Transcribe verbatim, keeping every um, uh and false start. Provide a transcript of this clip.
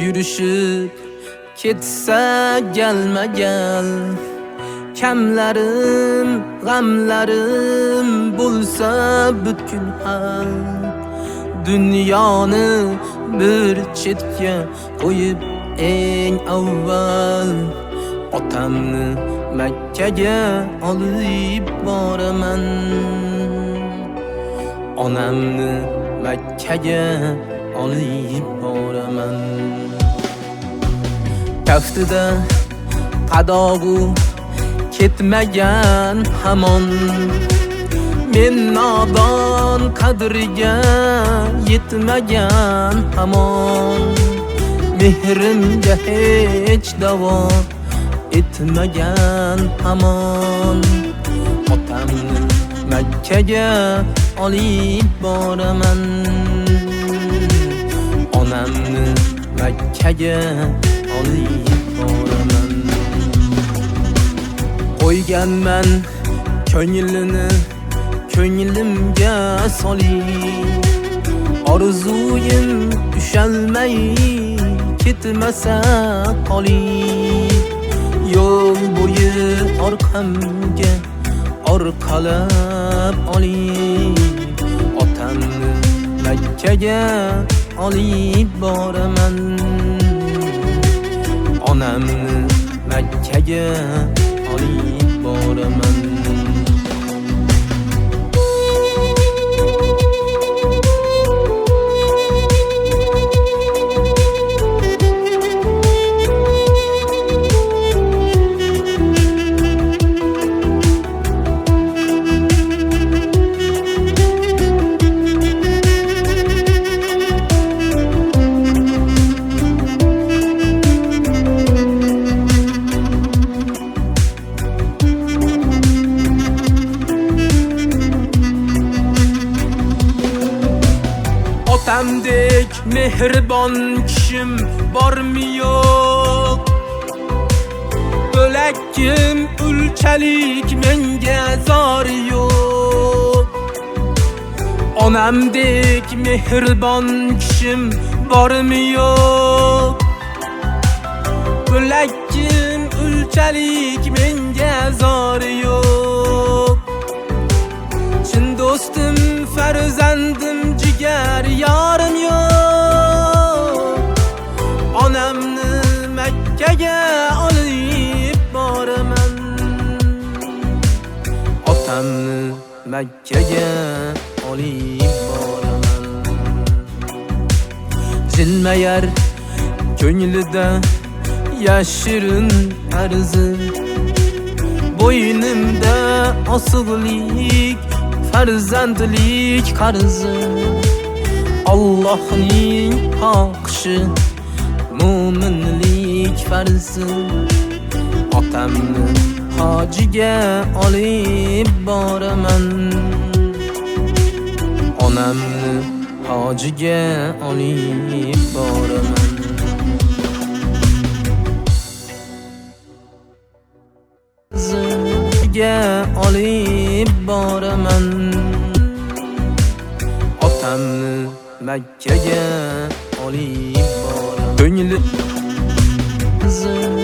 yurishib ketsa gelme gel. Kamlarim, g'amlarim bo'lsa butkul hal. Dunyoni bir chetga qo'yib eng avval otamni Makkaga olib boraman. Onamni Makkaga olib boraman. Kaftida qadog'u ketmagan hamon, men nodon qadriga yetmagan hamon, mehrimga hech davo etmagan hamon. Otamni Makkaga olib boraman. Onamni Makkaga olib boraman. Qo'yganman ko'nglini ko'nglimga solib, orzuyim ushalmay ketmasa qolib. Yo'l bo'yi orqamga orqalab olib, otamni Makkaga olib boraman. Onamni Makkaga olib boraman. Otamdek mehribon kishim bormi yo'q? Bo'lakkim ulchalik menga zori yo'q. Onamdek mehribon kishim bormi yo'q? Bo'lakkim ulchalik menga zori yo'q. Chin do'stim, farzandim, jigar yorim yo'q. Onamni Makkaga olib boraman. Otamni Makkaga olib boraman. Jilmayar ko'nglida yashirin arzi, bo'ynimda osig'lik farzandlik qarzi. Allohning xohishi mo'minlik farzi. Otamni hojiga olib boraman. Onamni hojiga olib boraman. Ziga olib boraman. Otamni Makkaga olib boraman. Ko'ngli